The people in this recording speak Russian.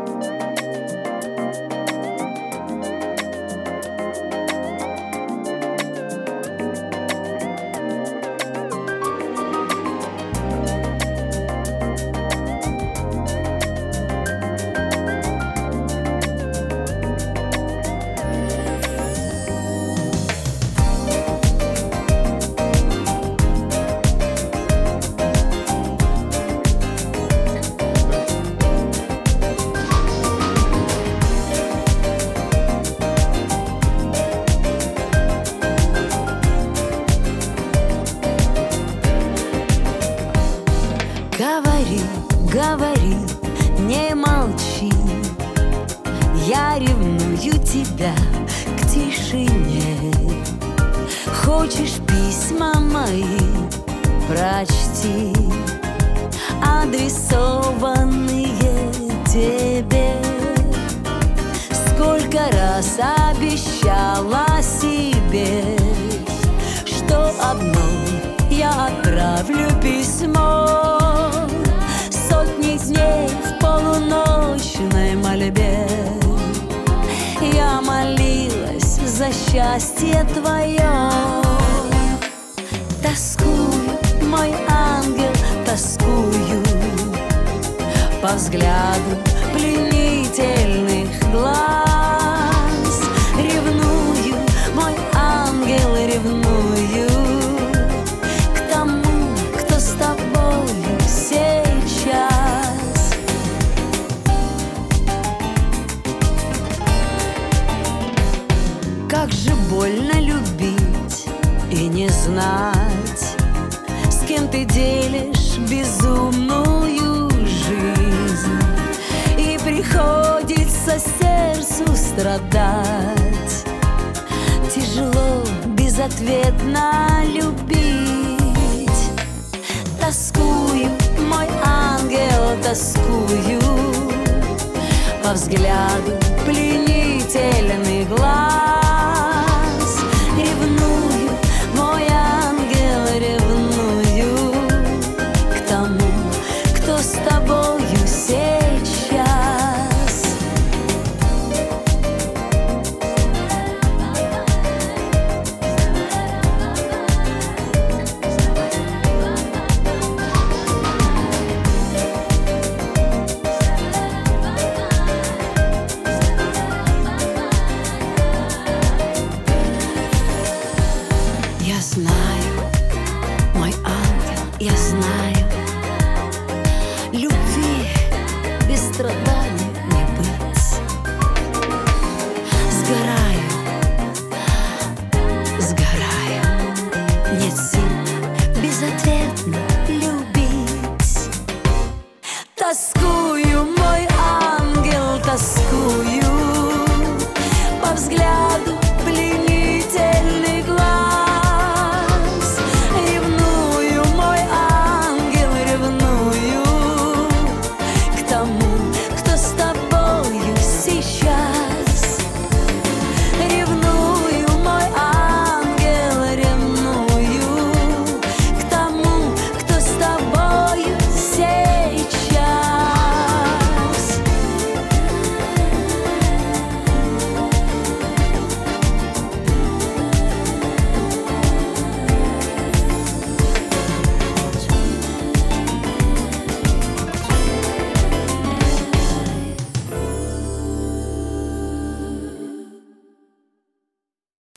Говори, говори, не молчи. Я ревную тебя к тишине. Хочешь письма мои, прочти, адресованные тебе. Сколько раз обещала себе, что одной я отправлю письмо. Сотни дней в полуночной мольбе я молилась за счастье твое. Тоскую, мой ангел, тоскую по взгляду пленительных глаз. Ревную, мой ангел, ревную к тому, кто с тобою сейчас. Как же больно любить и не знать, с кем ты делишь безумную жизнь. И приходится сердцу страдать, тяжело безответно любить. Тоскую, мой ангел, тоскую по взгляду пленительных глаз. Ревную, мой ангел, ревную к тому, кто с тобою сейчас. Я знаю, мой ангел, я знаю, любви без страданий